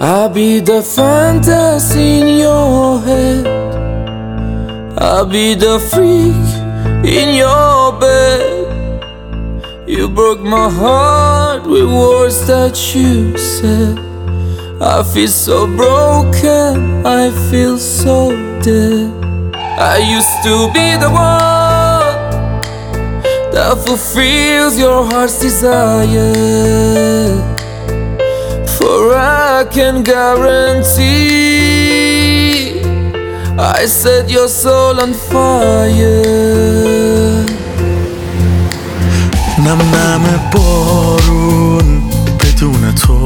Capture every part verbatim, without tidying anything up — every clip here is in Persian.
I'll be the fantasy in your head, I'll be the freak in your bed. You broke my heart with words that you said. I feel so broken, I feel so dead. I used to be the one that fulfills your heart's desire, for I can guarantee I set your soul on fire. نم نم بارون بدون تو،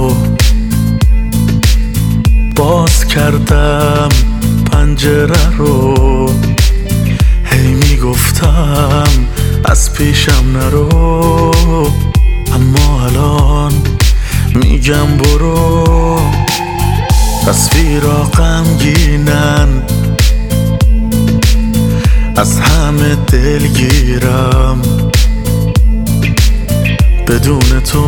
باز کردم پنجره رو، هی میگفتم از پیشم نرو، اما الان میگم برو. تصویرا غمگینن، از همه دلگیرم، بدون تو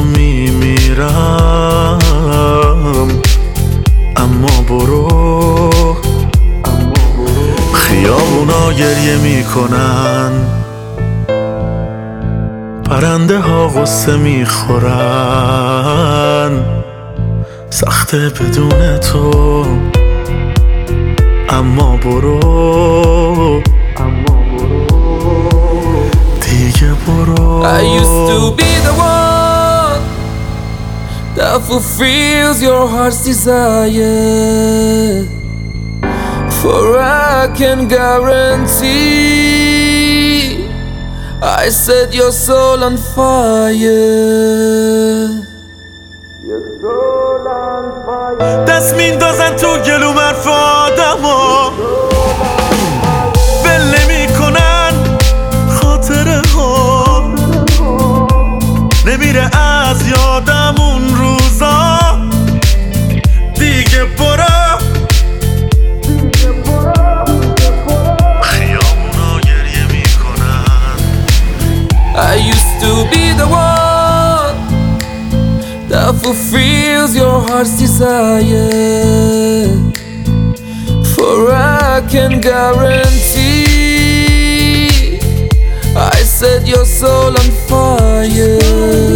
میمیرم، اما برو. خیابونا گریه میکنن، پرنده ها غصه میخورن، سخته بدون تو، اما برو دیگه برو. I used to be the one that fulfills your heart's desire, for I can guarantee I set your soul on fire. Your soul on fire. دست میندازن تو گلوم حرف آدما، ول نمی کنن خاطره ها، نمیره از یادم اون روزا. دیگه برو. خیابونا گریه میکنن. I used to be the one that fulfills your heart's desire, for I can guarantee I set your soul on fire.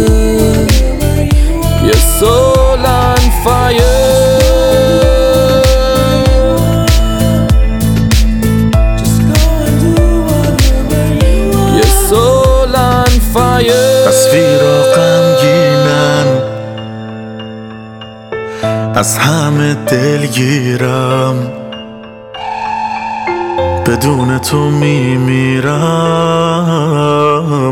Your soul on fire. Just go and do whatever you want. Your soul on fire. تصویرا غمگینن، از همه دلگیرم، بدون تو میمیرم.